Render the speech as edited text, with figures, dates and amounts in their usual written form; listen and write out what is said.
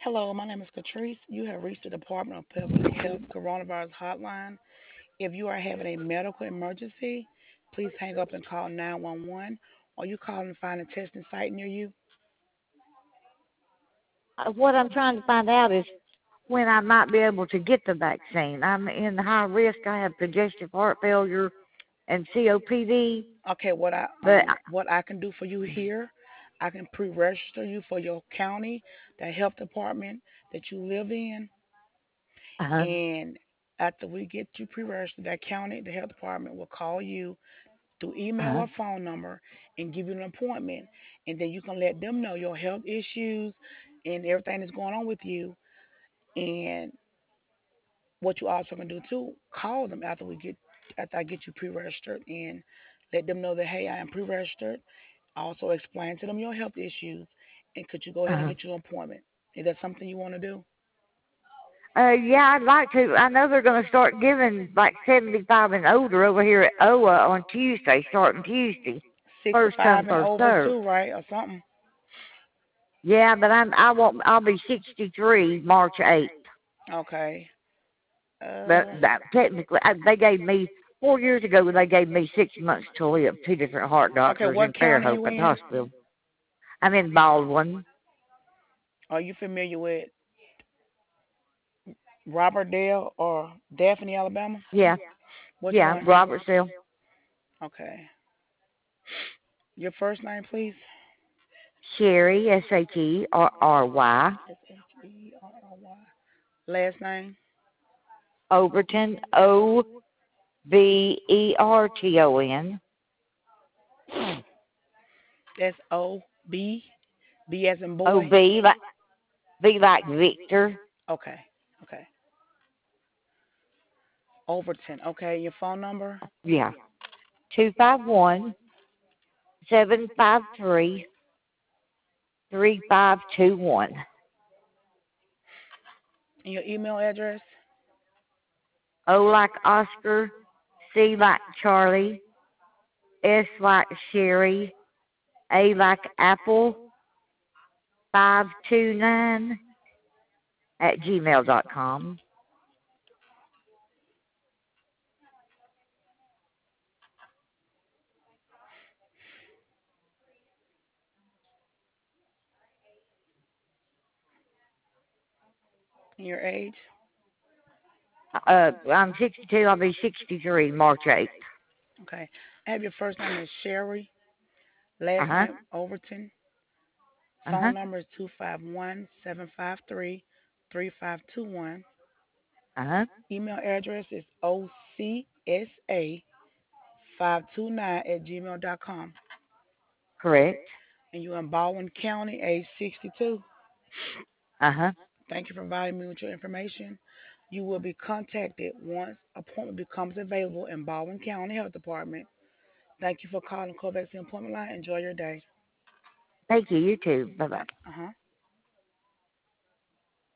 Hello, my name is Catrice. You have reached the Department of Public Health Coronavirus Hotline. If you are having a medical emergency, please hang up and call 911 or you call and find a testing site near you. What I'm trying to find out is when I might be able to get the vaccine. I'm in high risk. I have congestive heart failure and COPD, Okay, but what I can do for you here, I can pre-register you for your county, the health department that you live in, uh-huh, and after we get you pre-registered, that county, the health department will call you through email uh-huh, or phone number and give you an appointment. And then you can let them know your health issues and everything that's going on with you. And what you also can do too, call them after I get you pre-registered and let them know that hey, I am pre-registered. Also explain to them your health issues and could you go ahead and uh-huh. get your appointment? Is that something you want to do? Yeah, I'd like to. I know they're going to start giving like 75 and older over here at OA on Tuesday, starting Tuesday. First come, 65 and first over serve. too, right? Or something. Yeah, but I'll be 63 March 8th. Okay. But Uh, that technically, they gave me 4 years ago. They gave me 6 months to live. Two different heart okay, doctors in what county Fairhope you at the in? hospital. I'm in Baldwin. Are you familiar with Robertdale or Daphne, Alabama? Yeah, Which yeah, one? Robertsville. Okay. Your first name, please. Sherry, SHERRY. Sherry. Last name. Overton, OVERTON. That's O B as in OV, boy. like, V like Victor. Okay. Okay. Overton. Okay. Your phone number Yeah, 251-753-3521. and your email address. O like Oscar, C like Charlie, S like Sherry, A like Apple, 529 at gmail.com. And your age. I'm 62. I'll be 63 March 8th. Okay. I have your first name is Sherry. Last Uh-huh. name Overton. Uh-huh. Phone number is 251-753-3521. Uh-huh. Email address is OCSA529 at gmail.com. Correct. And you're in Baldwin County, age 62. Uh-huh. Thank you for providing me with your information. You will be contacted once appointment becomes available in Baldwin County Health Department. Thank you for calling Covax Appointment Line. Enjoy your day. Thank you. You too. Bye-bye. Uh huh.